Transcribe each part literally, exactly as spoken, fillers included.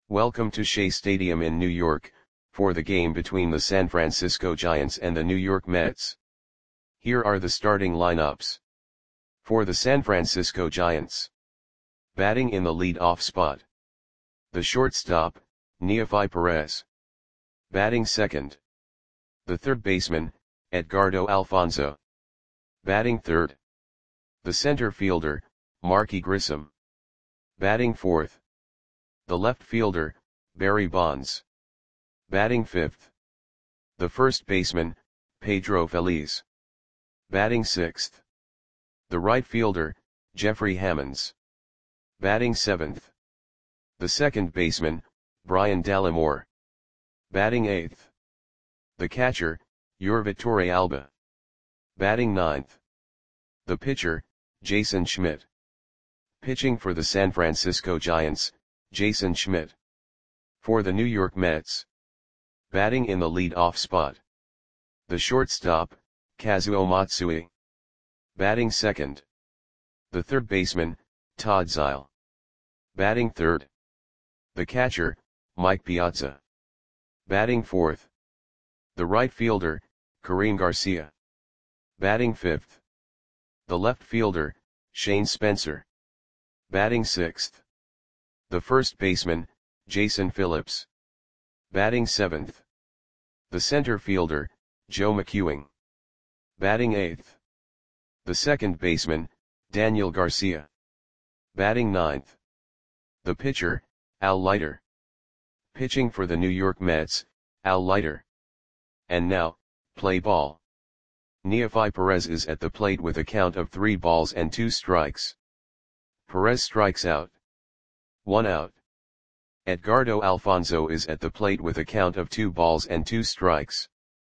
Welcome to Shea Stadium in New York, for the game between the San Francisco Giants and the New York Mets. Here are the starting lineups. For the San Francisco Giants. Batting in the lead-off spot. The shortstop, Neofi Perez. Batting second. The third baseman, Edgardo Alfonzo. Batting third. The center fielder, Marky Grissom. Batting fourth. The left fielder, Barry Bonds. Batting fifth. The first baseman, Pedro Feliz. Batting sixth. The right fielder, Jeffrey Hammonds. Batting seventh. The second baseman, Brian Dallimore. Batting eighth. The catcher, Yurvatore Alba. Batting ninth. The pitcher, Jason Schmidt. Pitching for the San Francisco Giants, Jason Schmidt. For the New York Mets. Batting in the lead-off spot. The shortstop, Kazuo Matsui. Batting second. The third baseman, Todd Zeile. Batting third. The catcher, Mike Piazza. Batting fourth. The right fielder, Karim Garcia. Batting fifth. The left fielder, Shane Spencer. Batting sixth. The first baseman, Jason Phillips. Batting seventh. The center fielder, Joe McEwing. Batting eighth. The second baseman, Daniel Garcia. Batting ninth. The pitcher, Al Leiter. Pitching for the New York Mets, Al Leiter. And now, play ball. Neofi Perez is at the plate with a count of three balls and two strikes. Perez strikes out. One out. Edgardo Alfonzo is at the plate with a count of two balls and two strikes.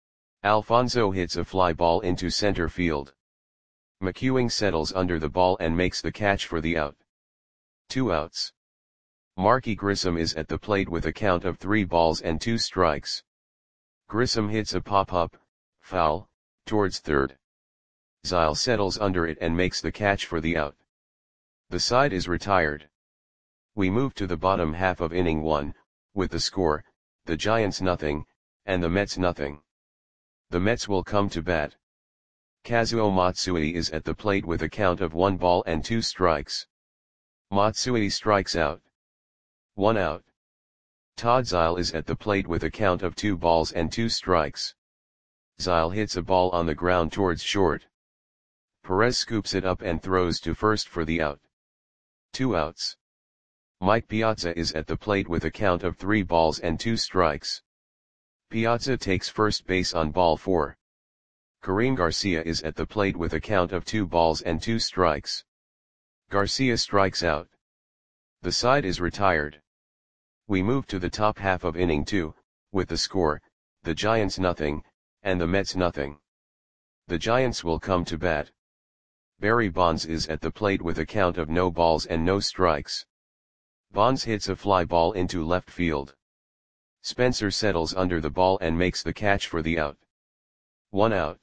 Alfonzo hits a fly ball into center field. McEwing settles under the ball and makes the catch for the out. Two outs. Marky Grissom is at the plate with a count of three balls and two strikes. Grissom hits a pop-up, foul, towards third. Zeile settles under it and makes the catch for the out. The side is retired. We move to the bottom half of inning one, with the score, the Giants nothing, and the Mets nothing. The Mets will come to bat. Kazuo Matsui is at the plate with a count of one ball and two strikes. Matsui strikes out. One out. Todd Zeile is at the plate with a count of two balls and two strikes. Zeile hits a ball on the ground towards short. Perez scoops it up and throws to first for the out. Two outs. Mike Piazza is at the plate with a count of three balls and two strikes. Piazza takes first base on ball four. Karim Garcia is at the plate with a count of two balls and two strikes. Garcia strikes out. The side is retired. We move to the top half of inning two, with the score, the Giants nothing, and the Mets nothing. The Giants will come to bat. Barry Bonds is at the plate with a count of no balls and no strikes. Bonds hits a fly ball into left field. Spencer settles under the ball and makes the catch for the out. One out.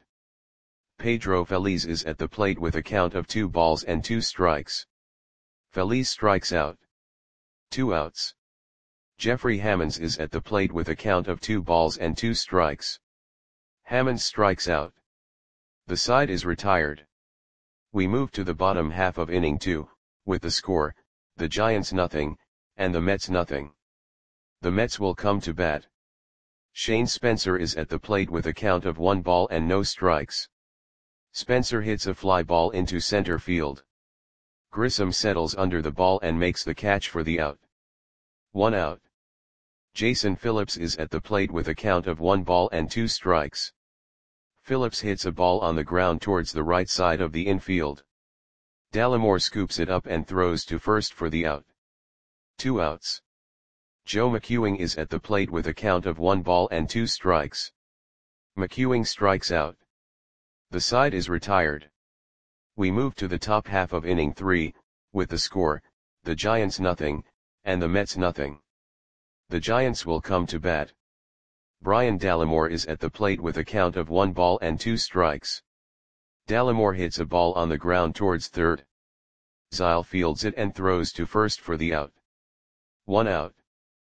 Pedro Feliz is at the plate with a count of two balls and two strikes. Feliz strikes out. Two outs. Jeffrey Hammonds is at the plate with a count of two balls and two strikes. Hammonds strikes out. The side is retired. We move to the bottom half of inning two, with the score, the Giants nothing, and the Mets nothing. The Mets will come to bat. Shane Spencer is at the plate with a count of one ball and no strikes. Spencer hits a fly ball into center field. Grissom settles under the ball and makes the catch for the out. One out. Jason Phillips is at the plate with a count of one ball and two strikes. Phillips hits a ball on the ground towards the right side of the infield. Dallimore scoops it up and throws to first for the out. Two outs. Joe McEwing is at the plate with a count of one ball and two strikes. McEwing strikes out. The side is retired. We move to the top half of inning three, with the score, the Giants nothing, and the Mets nothing. The Giants will come to bat. Brian Dallimore is at the plate with a count of one ball and two strikes. Dallimore hits a ball on the ground towards third. Zeile fields it and throws to first for the out. One out.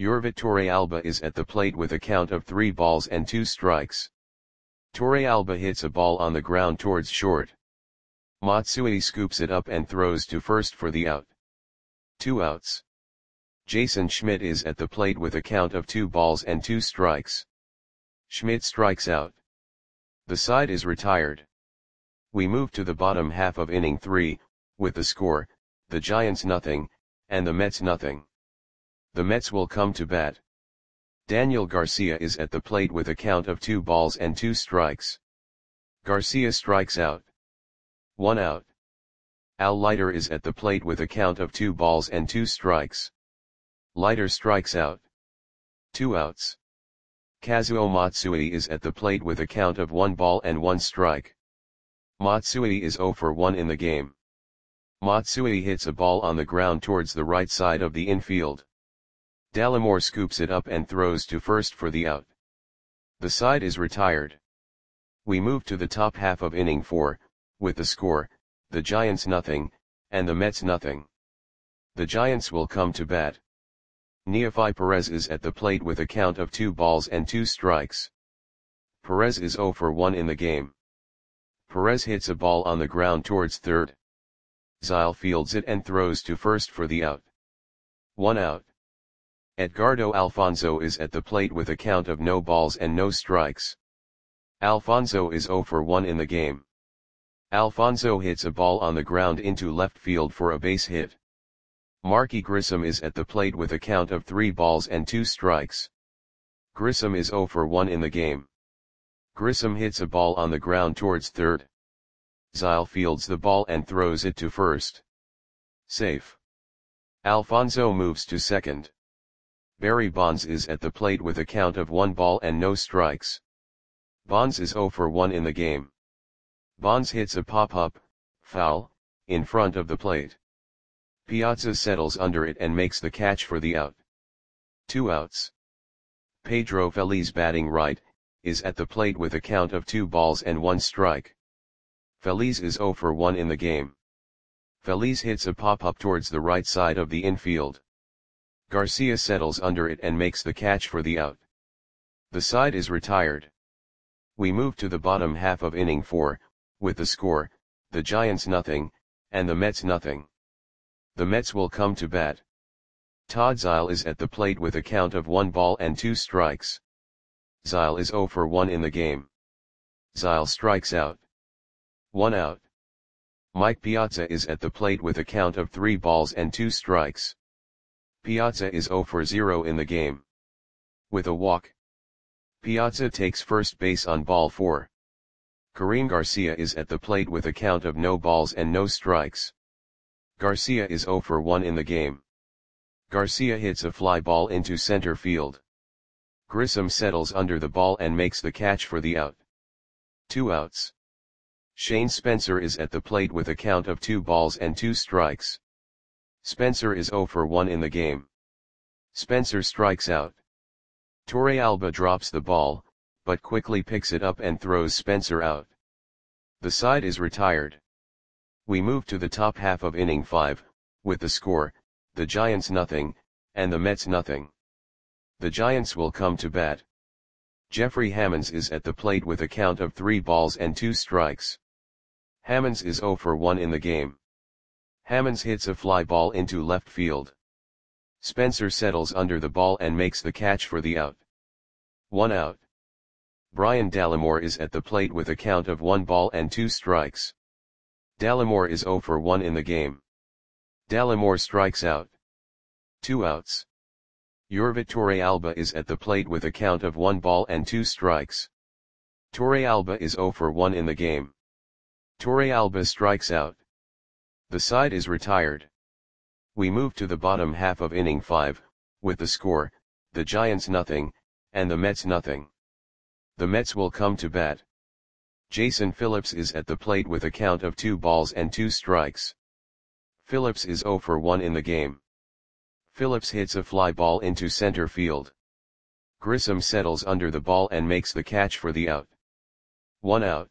Yorvit Torrealba is at the plate with a count of three balls and two strikes. Torrealba hits a ball on the ground towards short. Matsui scoops it up and throws to first for the out. Two outs. Jason Schmidt is at the plate with a count of two balls and two strikes. Schmidt strikes out. The side is retired. We move to the bottom half of inning three, with the score, the Giants nothing, and the Mets nothing. The Mets will come to bat. Daniel Garcia is at the plate with a count of two balls and two strikes. Garcia strikes out. One out. Al Leiter is at the plate with a count of two balls and two strikes. Leiter strikes out. Two outs. Kazuo Matsui is at the plate with a count of one ball and one strike. Matsui is zero for one in the game. Matsui hits a ball on the ground towards the right side of the infield. Dallimore scoops it up and throws to first for the out. The side is retired. We move to the top half of inning four, with the score, the Giants nothing, and the Mets nothing. The Giants will come to bat. Neofi Perez is at the plate with a count of two balls and two strikes. Perez is zero for one in the game. Perez hits a ball on the ground towards third. Zyle fields it and throws to first for the out. One out. Edgardo Alfonzo is at the plate with a count of no balls and no strikes. Alfonzo is zero for one in the game. Alfonzo hits a ball on the ground into left field for a base hit. Marky Grissom is at the plate with a count of three balls and two strikes. Grissom is zero for one in the game. Grissom hits a ball on the ground towards third. Zyle fields the ball and throws it to first. Safe. Alfonzo moves to second. Barry Bonds is at the plate with a count of one ball and no strikes. Bonds is zero for one in the game. Bonds hits a pop-up, foul, in front of the plate. Piazza settles under it and makes the catch for the out. Two outs. Pedro Feliz, batting right, is at the plate with a count of two balls and one strike. Feliz is zero for one in the game. Feliz hits a pop-up towards the right side of the infield. Garcia settles under it and makes the catch for the out. The side is retired. We move to the bottom half of inning four, with the score, the Giants nothing, and the Mets nothing. The Mets will come to bat. Todd Zyle is at the plate with a count of one ball and two strikes. Zyle is zero for one in the game. Zyle strikes out. One out. Mike Piazza is at the plate with a count of three balls and two strikes. Piazza is zero for zero in the game. With a walk. Piazza takes first base on ball four. Karim Garcia is at the plate with a count of no balls and no strikes. Garcia is zero for one in the game. Garcia hits a fly ball into center field. Grissom settles under the ball and makes the catch for the out. Two outs. Shane Spencer is at the plate with a count of two balls and two strikes. Spencer is zero for one in the game. Spencer strikes out. Torrealba drops the ball, but quickly picks it up and throws Spencer out. The side is retired. We move to the top half of inning five, with the score, the Giants nothing, and the Mets nothing. The Giants will come to bat. Jeffrey Hammonds is at the plate with a count of three balls and two strikes. Hammonds is zero for one in the game. Hammonds hits a fly ball into left field. Spencer settles under the ball and makes the catch for the out. One out. Brian Dallimore is at the plate with a count of one ball and two strikes. Dallimore is zero for one in the game. Dallimore strikes out. Two outs. Yorvit Torrealba is at the plate with a count of one ball and two strikes. Torrealba is zero for one in the game. Torrealba strikes out. The side is retired. We move to the bottom half of inning five, with the score, the Giants nothing, and the Mets nothing. The Mets will come to bat. Jason Phillips is at the plate with a count of two balls and two strikes. Phillips is zero for one in the game. Phillips hits a fly ball into center field. Grissom settles under the ball and makes the catch for the out. One out.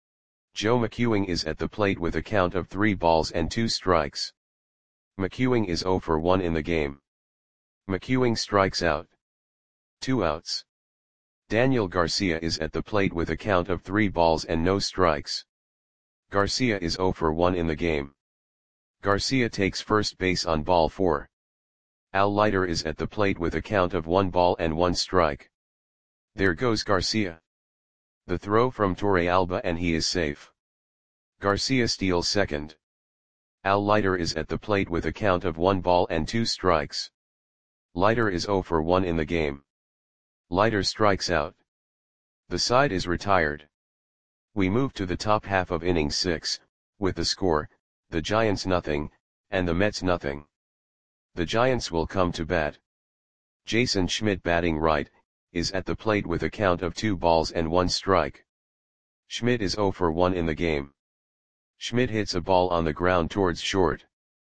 Joe McEwing is at the plate with a count of three balls and two strikes. McEwing is zero for one in the game. McEwing strikes out. Two outs. Daniel Garcia is at the plate with a count of three balls and no strikes. Garcia is zero for one in the game. Garcia takes first base on ball four. Al Leiter is at the plate with a count of one ball and one strike. There goes Garcia. The throw from Torre Alba and he is safe. Garcia steals second. Al Leiter is at the plate with a count of one ball and two strikes. Leiter is zero for one in the game. Leiter strikes out. The side is retired. We move to the top half of inning six, with the score, the Giants nothing, and the Mets nothing. The Giants will come to bat. Jason Schmidt, batting right, is at the plate with a count of two balls and one strike. Schmidt is zero for one in the game. Schmidt hits a ball on the ground towards short.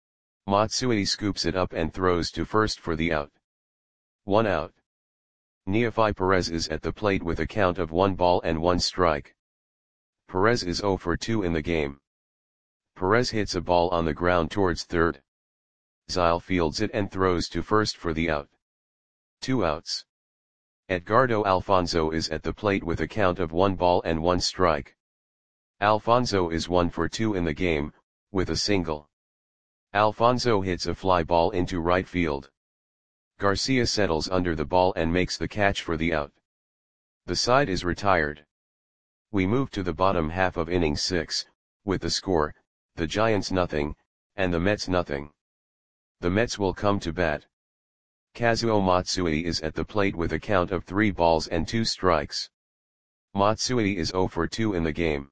Matsui scoops it up and throws to first for the out. One out. Neofi Perez is at the plate with a count of one ball and one strike. Perez is zero for two in the game. Perez hits a ball on the ground towards third. Zyle fields it and throws to first for the out. Two outs. Edgardo Alfonzo is at the plate with a count of one ball and one strike. Alfonzo is one for two in the game, with a single. Alfonzo hits a fly ball into right field. Garcia settles under the ball and makes the catch for the out. The side is retired. We move to the bottom half of inning six, with the score, the Giants nothing, and the Mets nothing. The Mets will come to bat. Kazuo Matsui is at the plate with a count of three balls and two strikes. Matsui is zero for two in the game.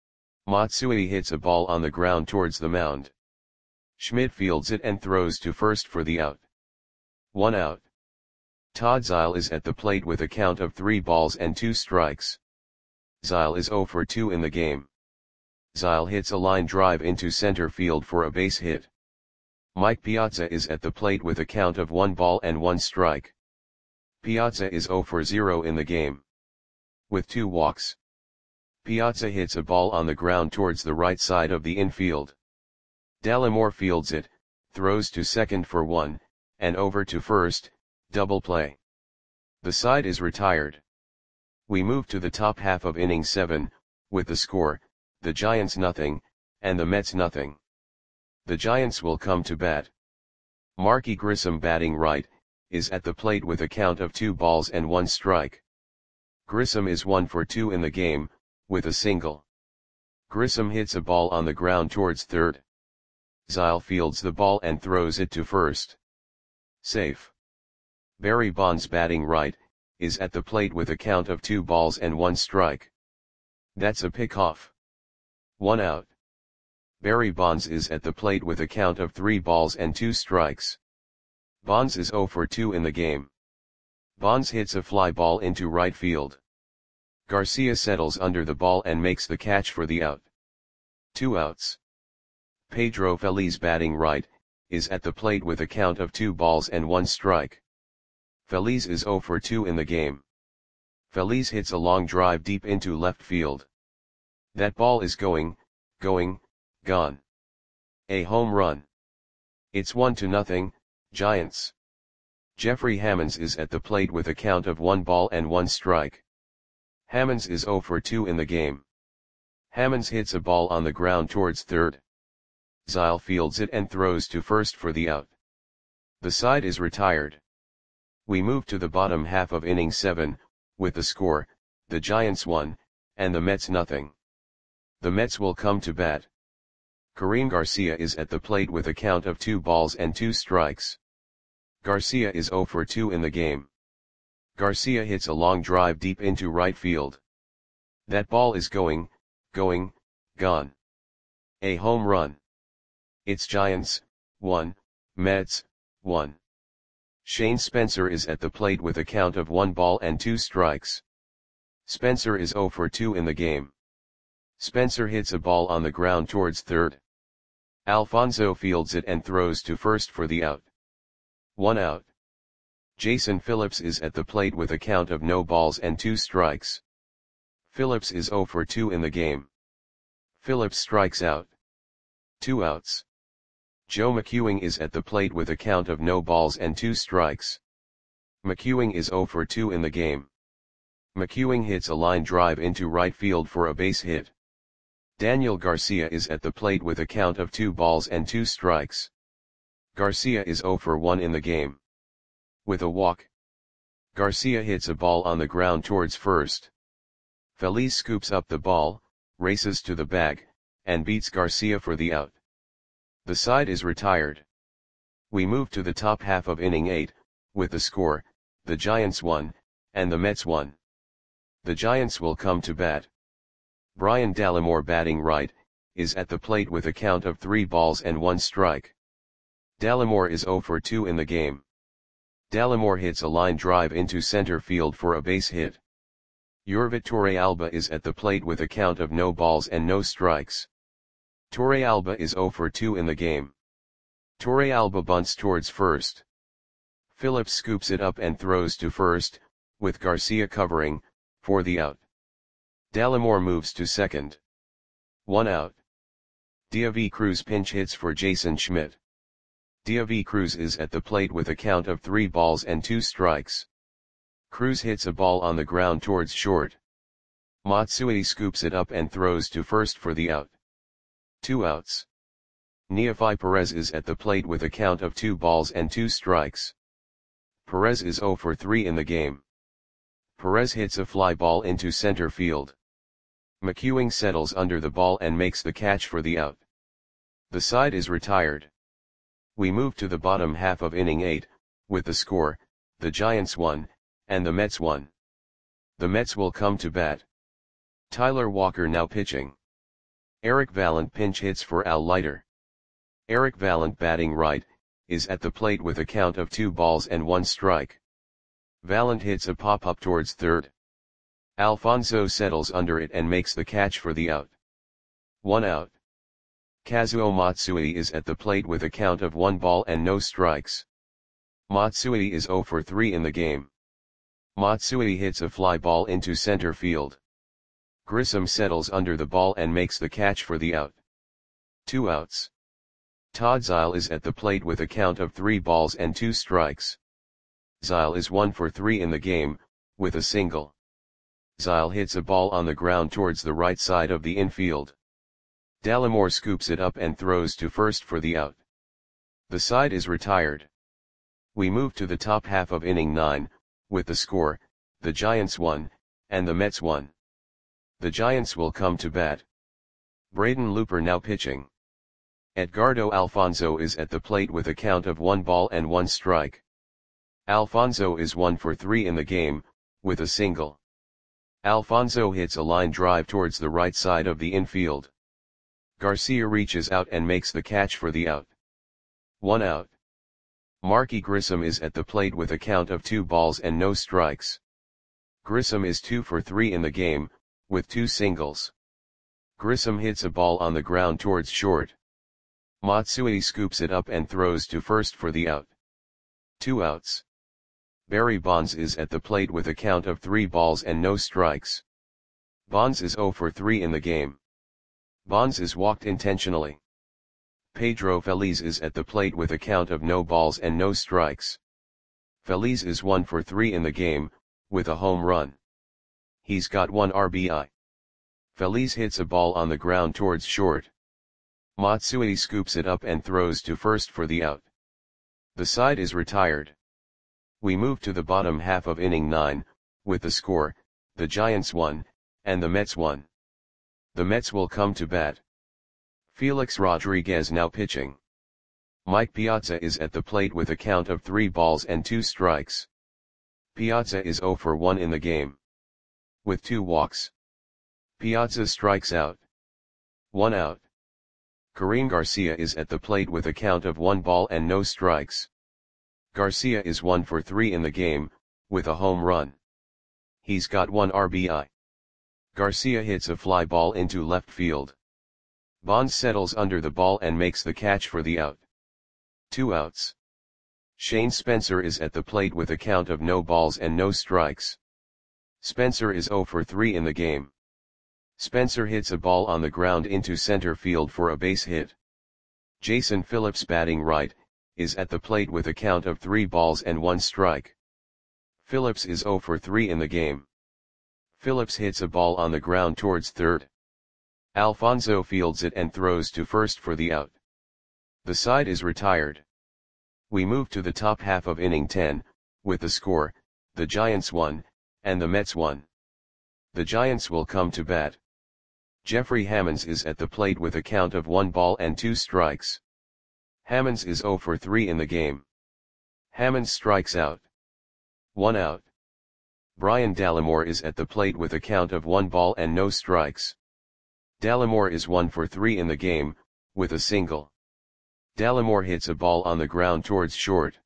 Matsui hits a ball on the ground towards the mound. Schmidt fields it and throws to first for the out. One out. Todd Zyle is at the plate with a count of three balls and two strikes. Zyle is zero for two in the game. Zyle hits a line drive into center field for a base hit. Mike Piazza is at the plate with a count of one ball and one strike. Piazza is zero for zero in the game. With two walks. Piazza hits a ball on the ground towards the right side of the infield. Dallimore fields it, throws to second for one, and over to first, double play. The side is retired. We move to the top half of inning seven, with the score, the Giants nothing, and the Mets nothing. The Giants will come to bat. Marky Grissom, batting right, is at the plate with a count of two balls and one strike. Grissom is one for two in the game, with a single. Grissom hits a ball on the ground towards third. Zyle fields the ball and throws it to first. Safe. Barry Bonds, batting right, is at the plate with a count of two balls and one strike. That's a pickoff. One out. Barry Bonds is at the plate with a count of three balls and two strikes. Bonds is zero for two in the game. Bonds hits a fly ball into right field. Garcia settles under the ball and makes the catch for the out. Two outs. Pedro Feliz, batting right, is at the plate with a count of two balls and one strike. Feliz is zero for two in the game. Feliz hits a long drive deep into left field. That ball is going, going, gone. A home run. It's one to nothing, Giants. Jeffrey Hammonds is at the plate with a count of one ball and one strike. Hammonds is zero for two in the game. Hammonds hits a ball on the ground towards third. Zyle fields it and throws to first for the out. The side is retired. We move to the bottom half of inning seven, with the score, the Giants one, and the Mets nothing. The Mets will come to bat. Karim Garcia is at the plate with a count of two balls and two strikes. Garcia is zero for two in the game. Garcia hits a long drive deep into right field. That ball is going, going, gone. A home run. It's Giants, one, Mets, one. Shane Spencer is at the plate with a count of one ball and two strikes. Spencer is zero for two in the game. Spencer hits a ball on the ground towards third. Alfonzo fields it and throws to first for the out. One out. Jason Phillips is at the plate with a count of no balls and two strikes. Phillips is zero for two in the game. Phillips strikes out. Two outs. Joe McEwing is at the plate with a count of no balls and two strikes. McEwing is zero for two in the game. McEwing hits a line drive into right field for a base hit. Daniel Garcia is at the plate with a count of two balls and two strikes. Garcia is zero for one in the game. With a walk, Garcia hits a ball on the ground towards first. Feliz scoops up the ball, races to the bag, and beats Garcia for the out. The side is retired. We move to the top half of inning eight, with the score, the Giants won, and the Mets won. The Giants will come to bat. Brian Dallimore, batting right, is at the plate with a count of three balls and one strike. Dallimore is zero for two in the game. Dallimore hits a line drive into center field for a base hit. Yorvit Torrealba is at the plate with a count of no balls and no strikes. Torrealba is zero for two in the game. Torrealba bunts towards first. Phillips scoops it up and throws to first, with Garcia covering, for the out. Dallimore moves to second. One out. David Cruz pinch hits for Jason Schmidt. David Cruz is at the plate with a count of three balls and two strikes. Cruz hits a ball on the ground towards short. Matsui scoops it up and throws to first for the out. Two outs. Neefi Perez is at the plate with a count of two balls and two strikes. Perez is zero for three in the game. Perez hits a fly ball into center field. McEwing settles under the ball and makes the catch for the out. The side is retired. We move to the bottom half of inning eight, with the score, the Giants won, and the Mets won. The Mets will come to bat. Tyler Walker now pitching. Eric Vallant pinch hits for Al Leiter. Eric Vallant, batting right, is at the plate with a count of two balls and one strike. Vallant hits a pop-up towards third. Alfonso settles under it and makes the catch for the out. One out. Kazuo Matsui is at the plate with a count of one ball and no strikes. Matsui is zero for three in the game. Matsui hits a fly ball into center field. Grissom settles under the ball and makes the catch for the out. Two outs. Todd Zeile is at the plate with a count of three balls and two strikes. Zeile is one for three in the game, with a single. Zeile hits a ball on the ground towards the right side of the infield. Dallimore scoops it up and throws to first for the out. The side is retired. We move to the top half of inning nine, with the score, the Giants won, and the Mets won. The Giants will come to bat. Braden Looper now pitching. Edgardo Alfonso is at the plate with a count of one ball and one strike. Alfonso is one for three in the game, with a single. Alfonso hits a line drive towards the right side of the infield. Garcia reaches out and makes the catch for the out. One out. Marky Grissom is at the plate with a count of two balls and no strikes. Grissom is two for three in the game, with two singles. Grissom hits a ball on the ground towards short. Matsui scoops it up and throws to first for the out. Two outs. Barry Bonds is at the plate with a count of three balls and no strikes. Bonds is zero for three in the game. Bonds is walked intentionally. Pedro Feliz is at the plate with a count of no balls and no strikes. Feliz is one for three in the game, with a home run. He's got one R B I. Feliz hits a ball on the ground towards short. Matsui scoops it up and throws to first for the out. The side is retired. We move to the bottom half of inning nine, with the score, the Giants won, and the Mets won. The Mets will come to bat. Felix Rodriguez now pitching. Mike Piazza is at the plate with a count of three balls and two strikes. Piazza is zero for one in the game. With two walks. Piazza strikes out. One out. Karim Garcia is at the plate with a count of one ball and no strikes. Garcia is one for three in the game, with a home run. He's got one R B I. Garcia hits a fly ball into left field. Bonds settles under the ball and makes the catch for the out. Two outs. Shane Spencer is at the plate with a count of no balls and no strikes. Spencer is zero for three in the game. Spencer hits a ball on the ground into center field for a base hit. Jason Phillips, batting right, is at the plate with a count of three balls and one strike. Phillips is zero for three in the game. Phillips hits a ball on the ground towards third. Alfonso fields it and throws to first for the out. The side is retired. We move to the top half of inning ten, with the score, the Giants won, and the Mets won. The Giants will come to bat. Jeffrey Hammonds is at the plate with a count of one ball and two strikes. Hammonds is zero for three in the game. Hammonds strikes out. One out. Brian Dallimore is at the plate with a count of one ball and no strikes. Dallimore is one for three in the game, with a single. Dallimore hits a ball on the ground towards short.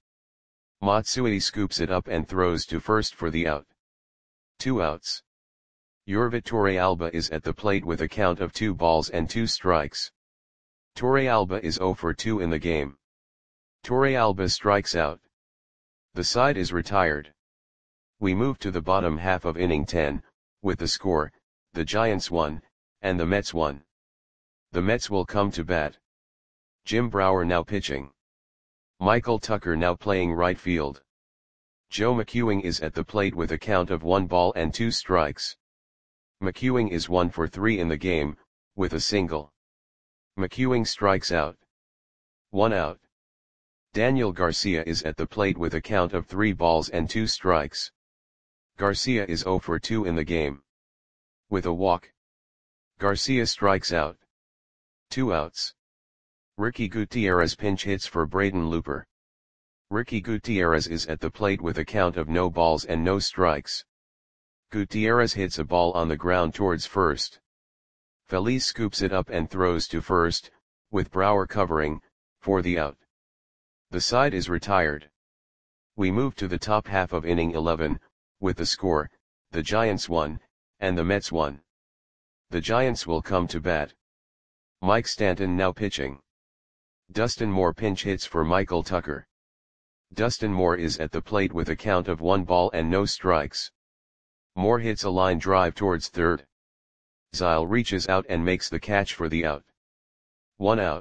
Matsui scoops it up and throws to first for the out. Two outs. Yorvit Torrealba is at the plate with a count of two balls and two strikes. Torrealba is zero for two in the game. Torrealba strikes out. The side is retired. We move to the bottom half of inning ten, with the score, the Giants won, and the Mets won. The Mets will come to bat. Jim Brower now pitching. Michael Tucker now playing right field. Joe McEwing is at the plate with a count of one ball and two strikes. McEwing is one for three in the game, with a single. McEwing strikes out. One out. Daniel Garcia is at the plate with a count of three balls and two strikes. Garcia is zero for two in the game. With a walk. Garcia strikes out. Two outs. Ricky Gutierrez pinch hits for Braden Looper. Ricky Gutierrez is at the plate with a count of no balls and no strikes. Gutierrez hits a ball on the ground towards first. Feliz scoops it up and throws to first, with Brower covering, for the out. The side is retired. We move to the top half of inning eleven, with the score, the Giants won, and the Mets won. The Giants will come to bat. Mike Stanton now pitching. Dustin Moore pinch hits for Michael Tucker. Dustin Moore is at the plate with a count of one ball and no strikes. Moore hits a line drive towards third. Zyle reaches out and makes the catch for the out. One out.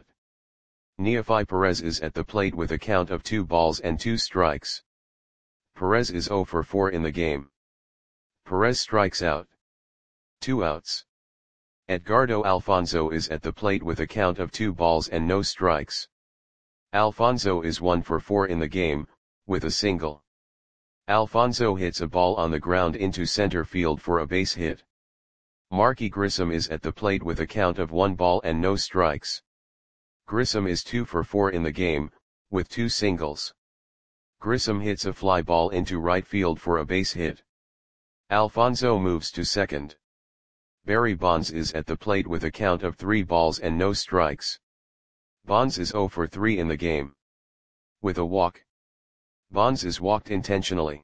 Neefi Perez is at the plate with a count of two balls and two strikes. Perez is zero for four in the game. Perez strikes out. Two outs. Edgardo Alfonzo is at the plate with a count of two balls and no strikes. Alfonzo is one for four in the game, with a single. Alfonzo hits a ball on the ground into center field for a base hit. Marky Grissom is at the plate with a count of one ball and no strikes. Grissom is two for four in the game, with two singles. Grissom hits a fly ball into right field for a base hit. Alfonzo moves to second. Barry Bonds is at the plate with a count of three balls and no strikes. Bonds is zero for three in the game. With a walk. Bonds is walked intentionally.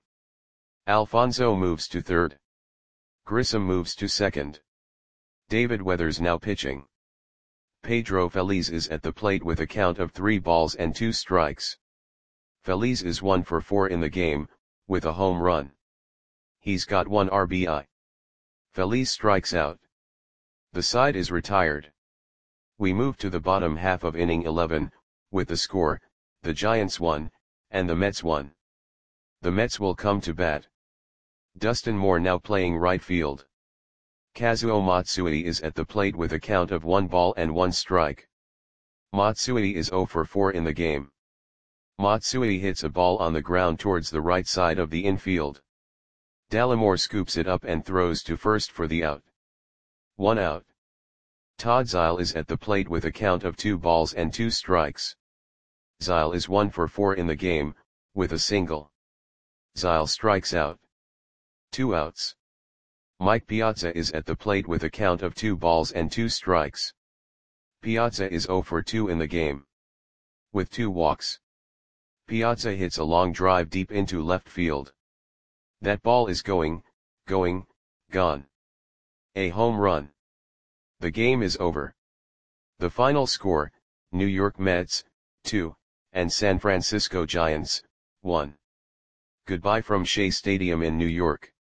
Alfonzo moves to third. Grissom moves to second. David Weathers now pitching. Pedro Feliz is at the plate with a count of three balls and two strikes. Feliz is one for four in the game, with a home run. He's got one R B I. Feliz strikes out. The side is retired. We move to the bottom half of inning eleven, with the score, the Giants won, and the Mets won. The Mets will come to bat. Dustin Moore now playing right field. Kazuo Matsui is at the plate with a count of one ball and one strike. Matsui is zero for four in the game. Matsui hits a ball on the ground towards the right side of the infield. Dallimore scoops it up and throws to first for the out. One out. Todd Zyle is at the plate with a count of two balls and two strikes. Zyle is one for four in the game, with a single. Zyle strikes out. Two outs. Mike Piazza is at the plate with a count of two balls and two strikes. Piazza is zero for two in the game. With two walks. Piazza hits a long drive deep into left field. That ball is going, going, gone. A home run. The game is over. The final score, New York Mets, two, and San Francisco Giants, one. Goodbye from Shea Stadium in New York.